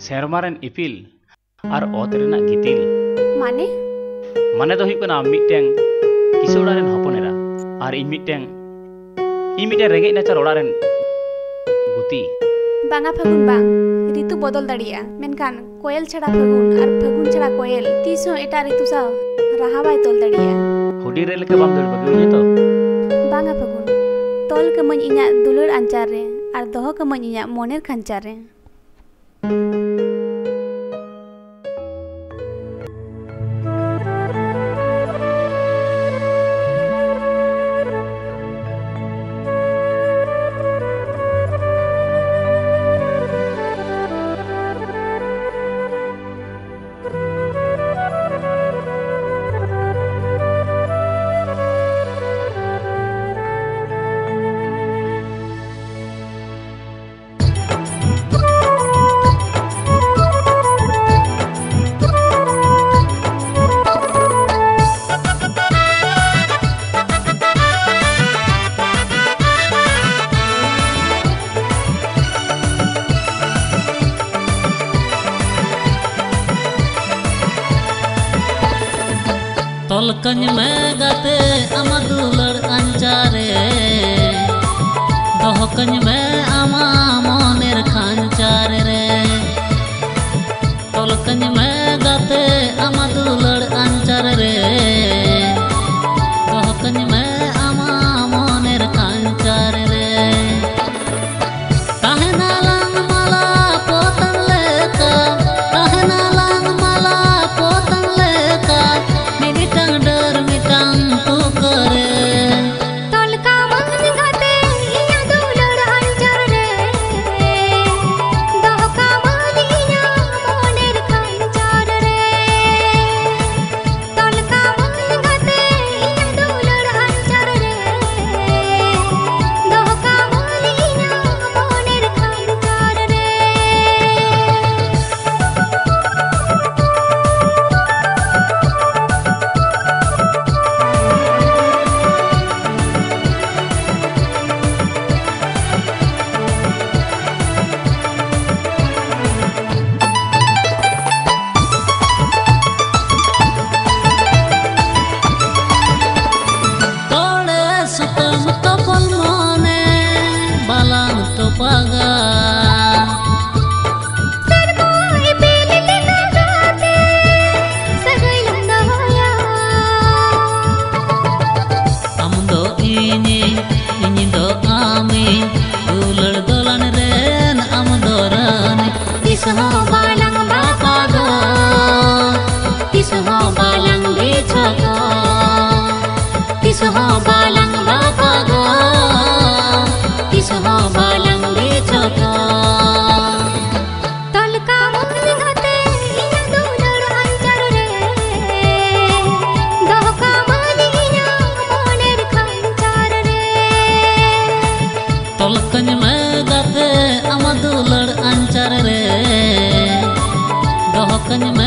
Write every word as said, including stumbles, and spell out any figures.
सेरमारेन इपिल और ओत रेना गितिल माने माने दो हुई कना मिटें किसोड़ा रेन हपनेरा और इ मिटें इ मिटें रेगे नाचार ओड़ा रेन गुती बांगा फागुन बांग ऋतु बदल दाड़िया मेनखान कोयल छड़ा फागुन और फागुन छड़ा कोयल तीसो एटा ऋतु सा रहा बाय तोल दाड़िया हुडी रे लेके बाम दड़ बगे तो बांगा फागुन तोल के मन इया दुलर अंचार रे और दोह के मन इया मोनेर खंचार रे तोलकन में गाते आमा दुलर अंचारे दोहकन में आमा मोनेर खांचारे रे तोलकन में गाते आमा दुलर अंचारे रे दोहकन में आमा मोनेर खांचारे रे कहना लांग माला पोतन लेका कहना लांग माला पोतन लेका तोलकन में गाते आमा दुलर अंचार रे दोहकन